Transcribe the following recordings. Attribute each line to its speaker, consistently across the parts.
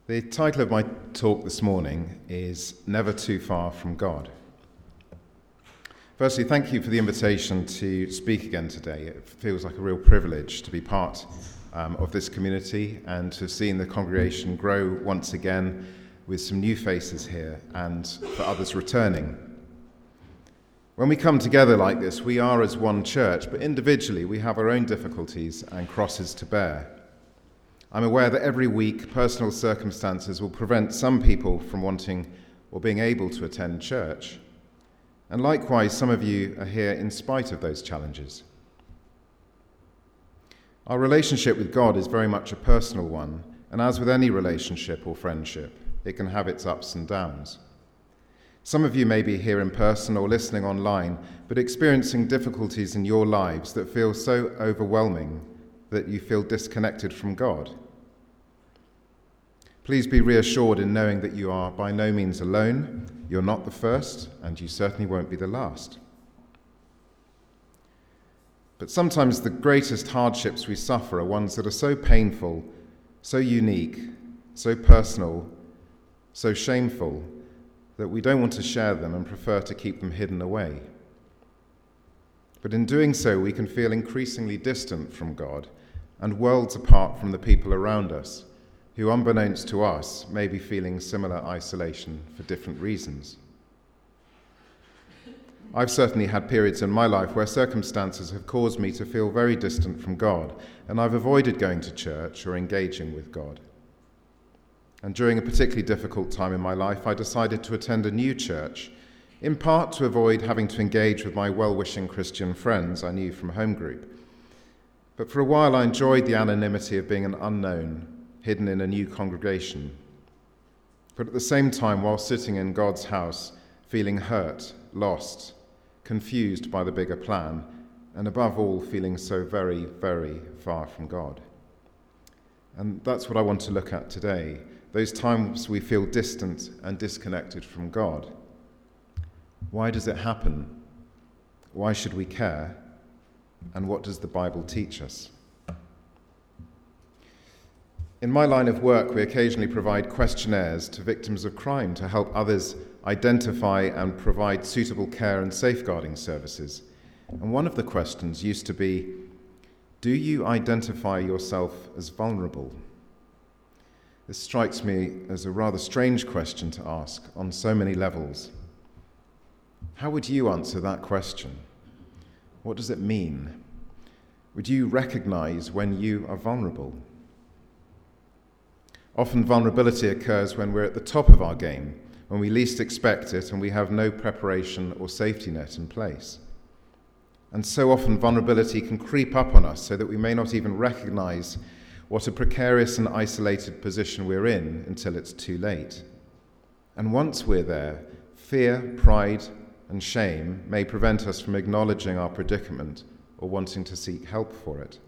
Speaker 1: The title of my talk this morning is Never Too Far from God. Firstly, thank you for the invitation to speak again today. It feels like a real privilege to be part of this community and to have seen the congregation grow once again with some new faces here and for others returning. When we come together like this, we are as one church, but individually we have our own difficulties and crosses to bear. I'm aware that every week personal circumstances will prevent some people from wanting or being able to attend church. And likewise, some of you are here in spite of those challenges. Our relationship with God is very much a personal one, and as with any relationship or friendship, it can have its ups and downs. Some of you may be here in person or listening online, but experiencing difficulties in your lives that feel so overwhelming that you feel disconnected from God. Please be reassured in knowing that you are by no means alone, you're not the first, and you certainly won't be the last. But sometimes the greatest hardships we suffer are ones that are so painful, so unique, so personal, so shameful, that we don't want to share them and prefer to keep them hidden away. But in doing so, we can feel increasingly distant from God and worlds apart from the people around us, who, unbeknownst to us, may be feeling similar isolation for different reasons. I've certainly had periods in my life where circumstances have caused me to feel very distant from God, and I've avoided going to church or engaging with God. And during a particularly difficult time in my life, I decided to attend a new church, in part to avoid having to engage with my well-wishing Christian friends I knew from home group. But for a while I enjoyed the anonymity of being an unknown, hidden in a new congregation. But at the same time, while sitting in God's house, feeling hurt, lost, confused by the bigger plan, and above all, feeling so very, very far from God. And that's what I want to look at today, those times we feel distant and disconnected from God. Why does it happen? Why should we care? And what does the Bible teach us? In my line of work, we occasionally provide questionnaires to victims of crime to help others identify and provide suitable care and safeguarding services. And one of the questions used to be, do you identify yourself as vulnerable? This strikes me as a rather strange question to ask on so many levels. How would you answer that question? What does it mean? Would you recognize when you are vulnerable? Often vulnerability occurs when we're at the top of our game, when we least expect it and we have no preparation or safety net in place. And so often vulnerability can creep up on us so that we may not even recognize what a precarious and isolated position we're in until it's too late. And once we're there, fear, pride, and shame may prevent us from acknowledging our predicament or wanting to seek help for it.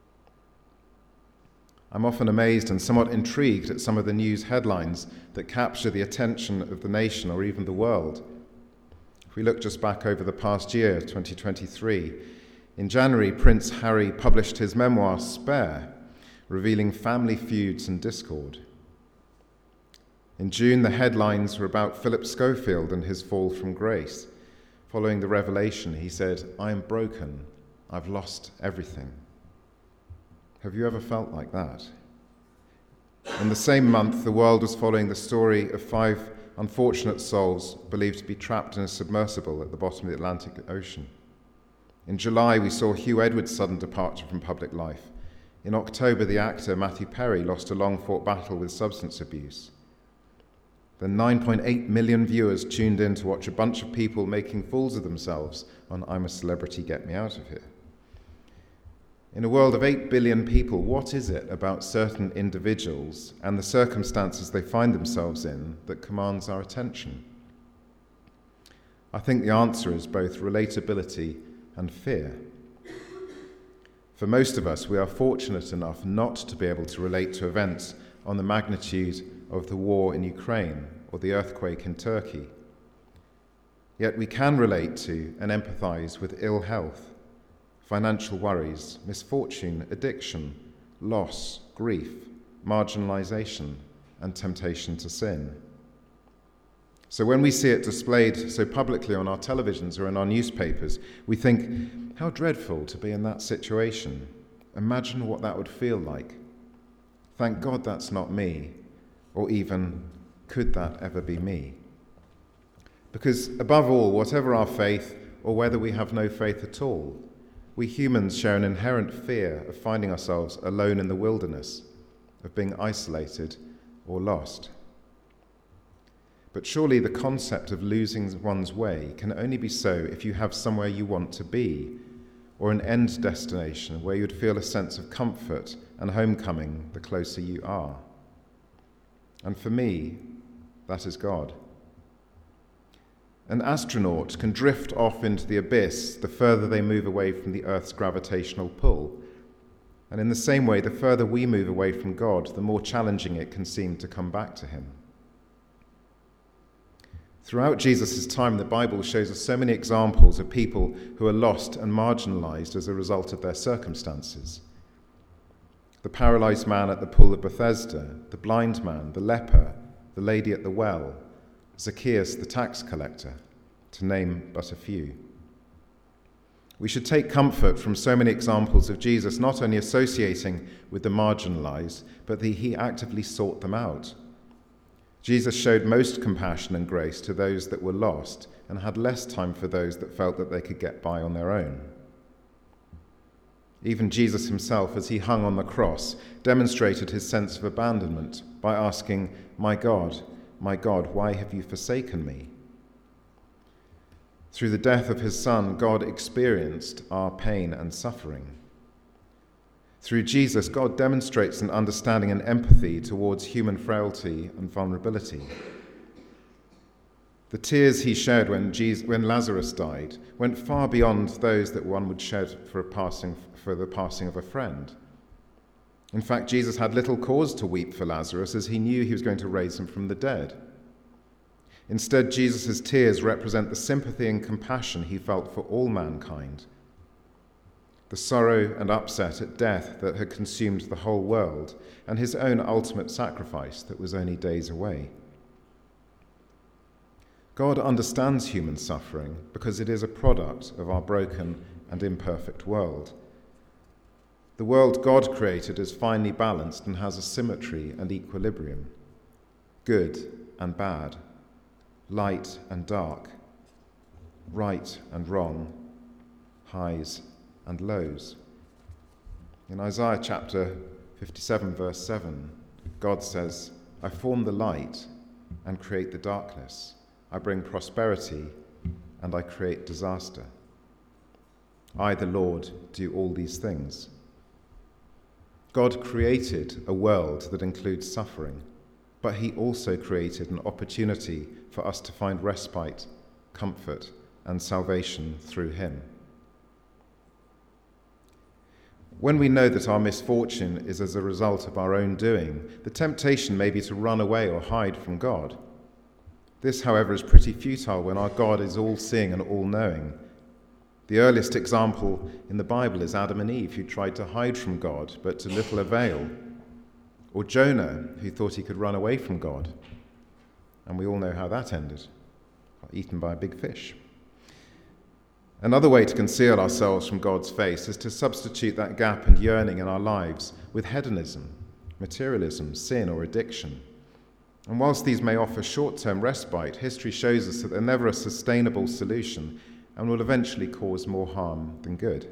Speaker 1: I'm often amazed and somewhat intrigued at some of the news headlines that capture the attention of the nation or even the world. If we look just back over the past year, 2023, in January, Prince Harry published his memoir, Spare, revealing family feuds and discord. In June, the headlines were about Philip Schofield and his fall from grace. Following the revelation, he said, "I am broken. I've lost everything." Have you ever felt like that? In the same month, the world was following the story of 5 unfortunate souls believed to be trapped in a submersible at the bottom of the Atlantic Ocean. In July, we saw Hugh Edwards' sudden departure from public life. In October, the actor Matthew Perry lost a long-fought battle with substance abuse. Then 9.8 million viewers tuned in to watch a bunch of people making fools of themselves on I'm a Celebrity, Get Me Out of Here. In a world of 8 billion people, what is it about certain individuals and the circumstances they find themselves in that commands our attention? I think the answer is both relatability and fear. For most of us, we are fortunate enough not to be able to relate to events on the magnitude of the war in Ukraine or the earthquake in Turkey. Yet we can relate to and empathize with ill health, financial worries, misfortune, addiction, loss, grief, marginalization, and temptation to sin. So when we see it displayed so publicly on our televisions or in our newspapers, we think, how dreadful to be in that situation. Imagine what that would feel like. Thank God that's not me, or even, could that ever be me? Because above all, whatever our faith, or whether we have no faith at all, we humans share an inherent fear of finding ourselves alone in the wilderness, of being isolated or lost. But surely the concept of losing one's way can only be so if you have somewhere you want to be, or an end destination where you'd feel a sense of comfort and homecoming the closer you are. And for me, that is God. An astronaut can drift off into the abyss the further they move away from the Earth's gravitational pull. And in the same way, the further we move away from God, the more challenging it can seem to come back to him. Throughout Jesus' time, the Bible shows us so many examples of people who are lost and marginalized as a result of their circumstances. The paralyzed man at the pool of Bethesda, the blind man, the leper, the lady at the well, Zacchaeus the tax collector, to name but a few. We should take comfort from so many examples of Jesus not only associating with the marginalized, but that he actively sought them out. Jesus showed most compassion and grace to those that were lost and had less time for those that felt that they could get by on their own. Even Jesus himself, as he hung on the cross, demonstrated his sense of abandonment by asking, my God, why have you forsaken me?" Through the death of his Son, God experienced our pain and suffering. Through Jesus, God demonstrates an understanding and empathy towards human frailty and vulnerability. The tears he shed when Lazarus died went far beyond those that one would shed for the passing of a friend. In fact, Jesus had little cause to weep for Lazarus, as he knew he was going to raise him from the dead. Instead, Jesus' tears represent the sympathy and compassion he felt for all mankind, the sorrow and upset at death that had consumed the whole world, and his own ultimate sacrifice that was only days away. God understands human suffering because it is a product of our broken and imperfect world. The world God created is finely balanced and has a symmetry and equilibrium, good and bad, light and dark, right and wrong, highs and lows. In Isaiah chapter 57, verse 7, God says, "I form the light and create the darkness. I bring prosperity and I create disaster. I, the Lord, do all these things." God created a world that includes suffering, but he also created an opportunity for us to find respite, comfort, and salvation through him. When we know that our misfortune is as a result of our own doing, the temptation may be to run away or hide from God. This, however, is pretty futile when our God is all-seeing and all-knowing. The earliest example in the Bible is Adam and Eve, who tried to hide from God, but to little avail. Or Jonah, who thought he could run away from God. And we all know how that ended, eaten by a big fish. Another way to conceal ourselves from God's face is to substitute that gap and yearning in our lives with hedonism, materialism, sin, or addiction. And whilst these may offer short-term respite, history shows us that they're never a sustainable solution and will eventually cause more harm than good.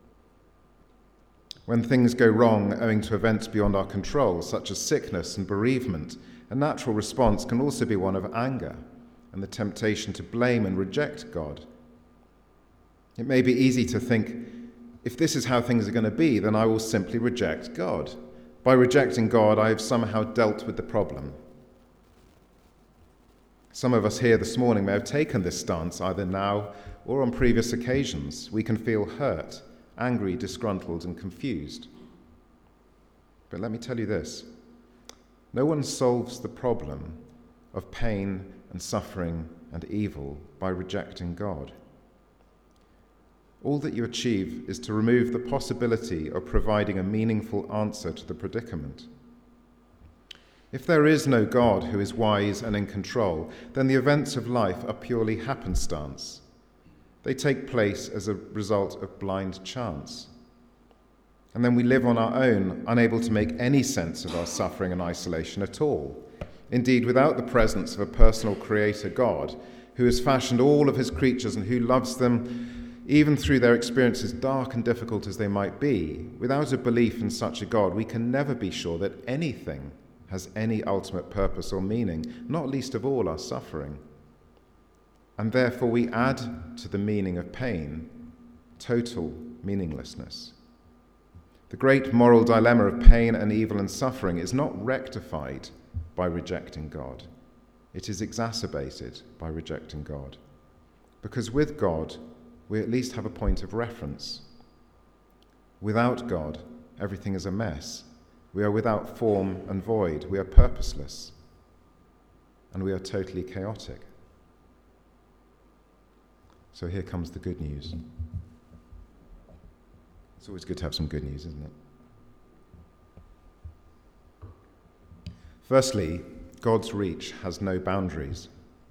Speaker 1: When things go wrong owing to events beyond our control, such as sickness and bereavement, a natural response can also be one of anger and the temptation to blame and reject God. It may be easy to think, if this is how things are going to be, then I will simply reject God. By rejecting God, I have somehow dealt with the problem. Some of us here this morning may have taken this stance either now or on previous occasions. We can feel hurt, angry, disgruntled, and confused. But let me tell you this. No one solves the problem of pain and suffering and evil by rejecting God. All that you achieve is to remove the possibility of providing a meaningful answer to the predicament. If there is no God who is wise and in control, then the events of life are purely happenstance. They take place as a result of blind chance. And then we live on our own, unable to make any sense of our suffering and isolation at all. Indeed, without the presence of a personal creator God, who has fashioned all of his creatures and who loves them, even through their experiences, dark and difficult as they might be, without a belief in such a God, we can never be sure that anything has any ultimate purpose or meaning, not least of all our suffering. And therefore we add to the meaning of pain total meaninglessness. The great moral dilemma of pain and evil and suffering is not rectified by rejecting God. It is exacerbated by rejecting God. Because with God, we at least have a point of reference. Without God, everything is a mess. We are without form and void. We are purposeless. And we are totally chaotic. So here comes the good news. It's always good to have some good news, isn't it? Firstly, God's reach has no boundaries.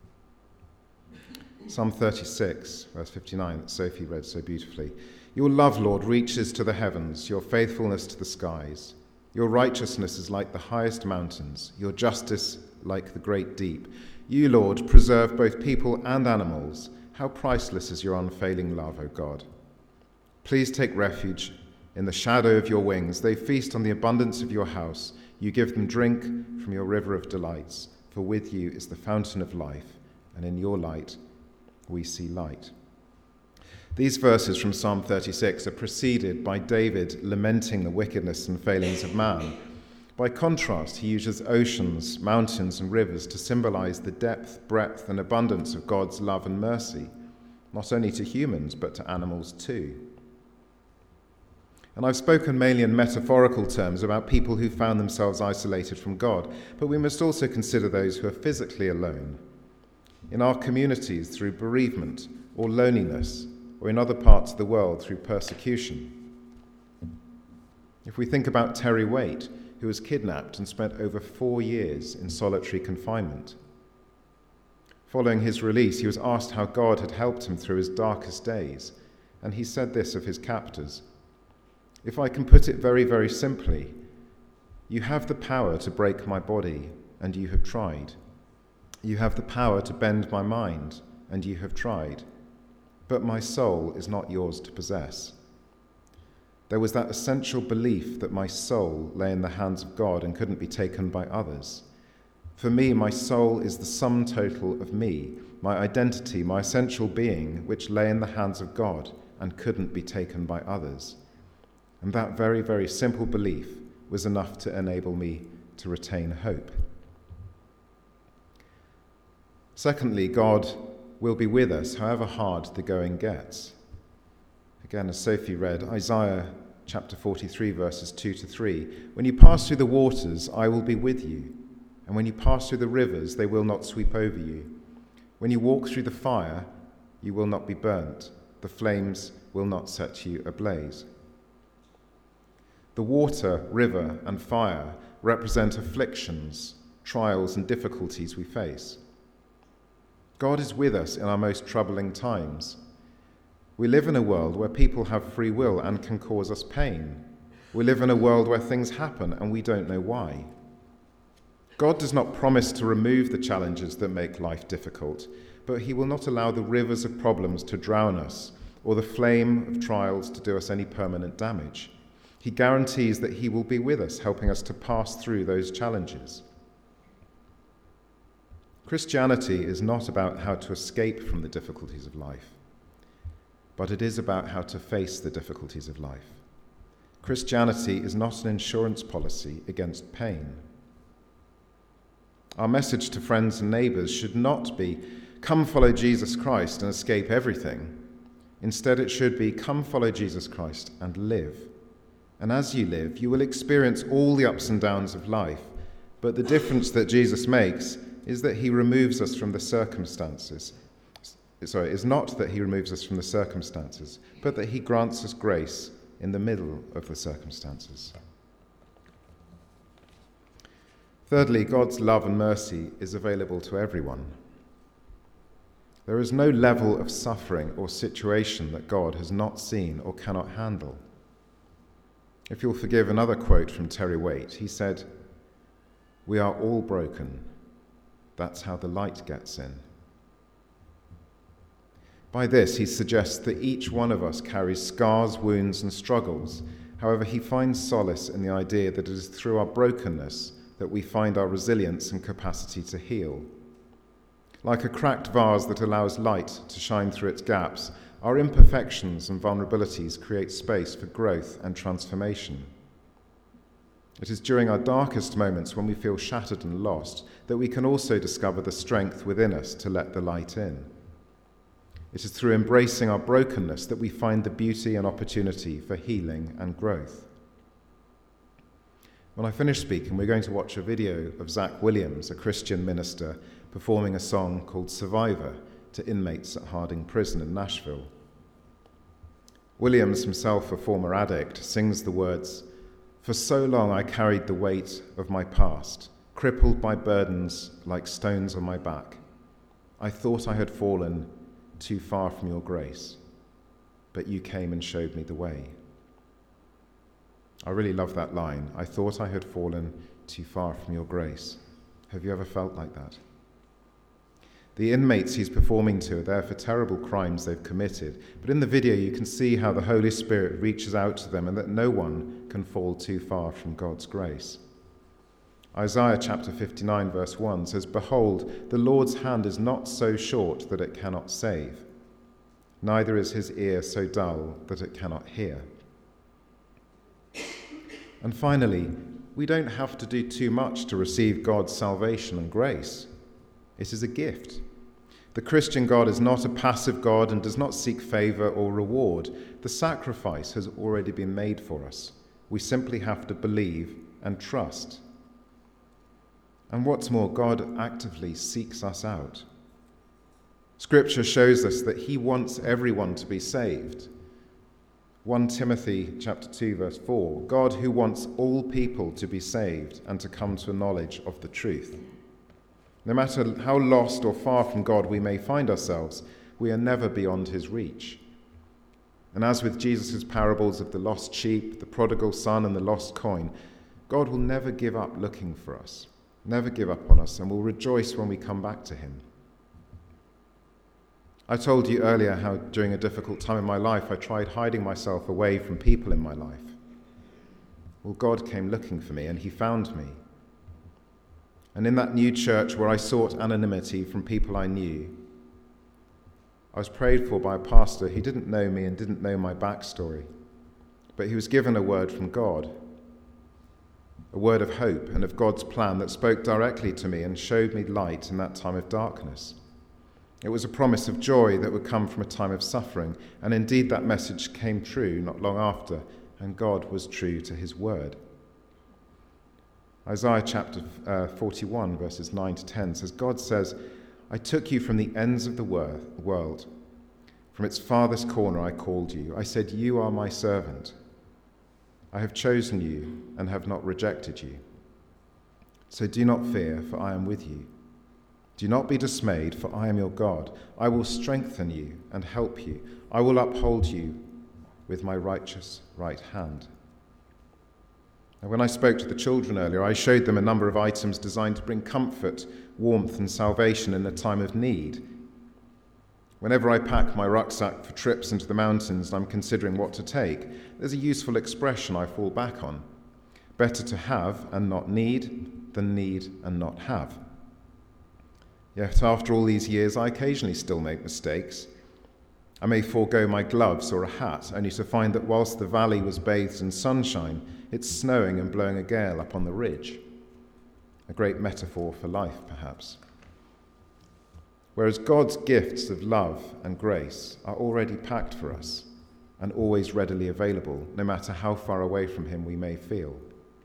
Speaker 1: Psalm 36, verse 59, that Sophie read so beautifully. Your love, Lord, reaches to the heavens, your faithfulness to the skies. Your righteousness is like the highest mountains, your justice like the great deep. You, Lord, preserve both people and animals. How priceless is your unfailing love, O God. Please take refuge in the shadow of your wings. They feast on the abundance of your house. You give them drink from your river of delights. For with you is the fountain of life, and in your light we see light. These verses from Psalm 36 are preceded by David lamenting the wickedness and failings of man. By contrast, he uses oceans, mountains, and rivers to symbolize the depth, breadth, and abundance of God's love and mercy, not only to humans, but to animals too. And I've spoken mainly in metaphorical terms about people who found themselves isolated from God, but we must also consider those who are physically alone, in our communities through bereavement or loneliness, or in other parts of the world through persecution. If we think about Terry Waite, who was kidnapped and spent over 4 years in solitary confinement. Following his release, he was asked how God had helped him through his darkest days, and he said this of his captors: "If I can put it very, very simply, you have the power to break my body, and you have tried. You have the power to bend my mind, and you have tried. But my soul is not yours to possess." There was that essential belief that my soul lay in the hands of God and couldn't be taken by others. For me, my soul is the sum total of me, my identity, my essential being, which lay in the hands of God and couldn't be taken by others. And that very, very simple belief was enough to enable me to retain hope. Secondly, God will be with us, however hard the going gets. Again, as Sophie read, Isaiah chapter 43, verses 2-3. When you pass through the waters, I will be with you. And when you pass through the rivers, they will not sweep over you. When you walk through the fire, you will not be burnt. The flames will not set you ablaze. The water, river, and fire represent afflictions, trials, and difficulties we face. God is with us in our most troubling times. We live in a world where people have free will and can cause us pain. We live in a world where things happen and we don't know why. God does not promise to remove the challenges that make life difficult, but he will not allow the rivers of problems to drown us or the flame of trials to do us any permanent damage. He guarantees that he will be with us, helping us to pass through those challenges. Christianity is not about how to escape from the difficulties of life, but it is about how to face the difficulties of life. Christianity is not an insurance policy against pain. Our message to friends and neighbours should not be, "Come follow Jesus Christ and escape everything." Instead, it should be, "Come follow Jesus Christ and live. And as you live, you will experience all the ups and downs of life. But the difference that Jesus makes is that he removes us from the circumstances. Is not that he removes us from the circumstances, but that he grants us grace in the middle of the circumstances." Thirdly, God's love and mercy is available to everyone. There is no level of suffering or situation that God has not seen or cannot handle. If you'll forgive another quote from Terry Waite, he said, "We are all broken. That's how the light gets in." By this, he suggests that each one of us carries scars, wounds, and struggles. However, he finds solace in the idea that it is through our brokenness that we find our resilience and capacity to heal. Like a cracked vase that allows light to shine through its gaps, our imperfections and vulnerabilities create space for growth and transformation. It is during our darkest moments when we feel shattered and lost that we can also discover the strength within us to let the light in. It is through embracing our brokenness that we find the beauty and opportunity for healing and growth. When I finish speaking, we're going to watch a video of Zach Williams, a Christian minister, performing a song called Survivor to inmates at Harding Prison in Nashville. Williams, himself a former addict, sings the words, "For so long I carried the weight of my past, crippled by burdens like stones on my back. I thought I had fallen too far from your grace, but you came and showed me the way." I really love that line. I thought I had fallen too far from your grace. Have you ever felt like that? The inmates he's performing to are there for terrible crimes they've committed, but in the video you can see how the Holy Spirit reaches out to them and that no one can fall too far from God's grace. Isaiah chapter 59 verse 1 says, "Behold, the Lord's hand is not so short that it cannot save, neither is his ear so dull that it cannot hear." And finally, we don't have to do too much to receive God's salvation and grace. It is a gift. The Christian God is not a passive God and does not seek favor or reward. The sacrifice has already been made for us. We simply have to believe and trust. And what's more, God actively seeks us out. Scripture shows us that he wants everyone to be saved. 1 Timothy chapter 2 verse 4, God who wants all people to be saved and to come to a knowledge of the truth. No matter how lost or far from God we may find ourselves, we are never beyond his reach. And as with Jesus' parables of the lost sheep, the prodigal son, and the lost coin, God will never give up looking for us, never give up on us, and will rejoice when we come back to him. I told you earlier how during a difficult time in my life I tried hiding myself away from people in my life. Well, God came looking for me and he found me. And in that new church where I sought anonymity from people I knew, I was prayed for by a pastor who didn't know me and didn't know my backstory, but he was given a word from God, a word of hope and of God's plan that spoke directly to me and showed me light in that time of darkness. It was a promise of joy that would come from a time of suffering, and indeed that message came true not long after, and God was true to his word. Isaiah chapter 41, verses 9 to 10 says, God says, "I took you from the ends of the world. From its farthest corner I called you. I said, you are my servant. I have chosen you and have not rejected you. So do not fear, for I am with you. Do not be dismayed, for I am your God. I will strengthen you and help you. I will uphold you with my righteous right hand." And when I spoke to the children earlier, I showed them a number of items designed to bring comfort, warmth, and salvation in a time of need. Whenever I pack my rucksack for trips into the mountains and I'm considering what to take, there's a useful expression I fall back on. Better to have and not need than need and not have. Yet after all these years, I occasionally still make mistakes. I may forego my gloves or a hat, only to find that whilst the valley was bathed in sunshine, it's snowing and blowing a gale up on the ridge. A great metaphor for life, perhaps. Whereas God's gifts of love and grace are already packed for us and always readily available, no matter how far away from him we may feel.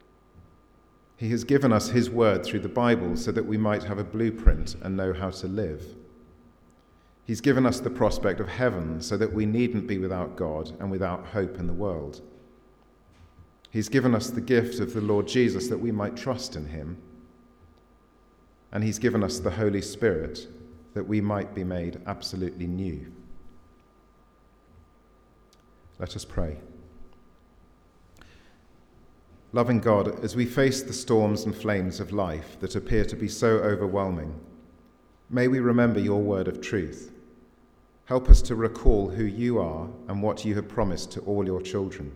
Speaker 1: He has given us his word through the Bible so that we might have a blueprint and know how to live. He's given us the prospect of heaven so that we needn't be without God and without hope in the world. He's given us the gift of the Lord Jesus that we might trust in him. and he's given us the Holy Spirit that we might be made absolutely new. Let us pray. Loving God, as we face the storms and flames of life that appear to be so overwhelming, may we remember your word of truth. Help us to recall who you are and what you have promised to all your children.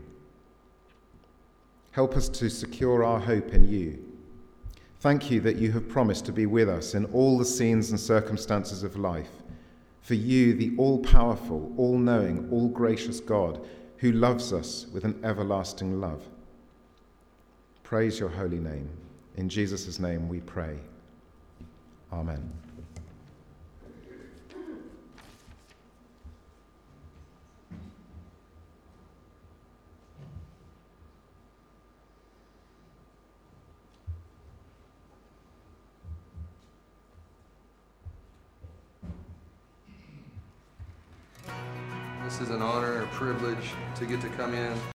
Speaker 1: Help us to secure our hope in you. Thank you that you have promised to be with us in all the scenes and circumstances of life. For you, the all-powerful, all-knowing, all-gracious God, who loves us with an everlasting love. Praise your holy name. In Jesus' name we pray. Amen.
Speaker 2: This is an honor and a privilege to get to come in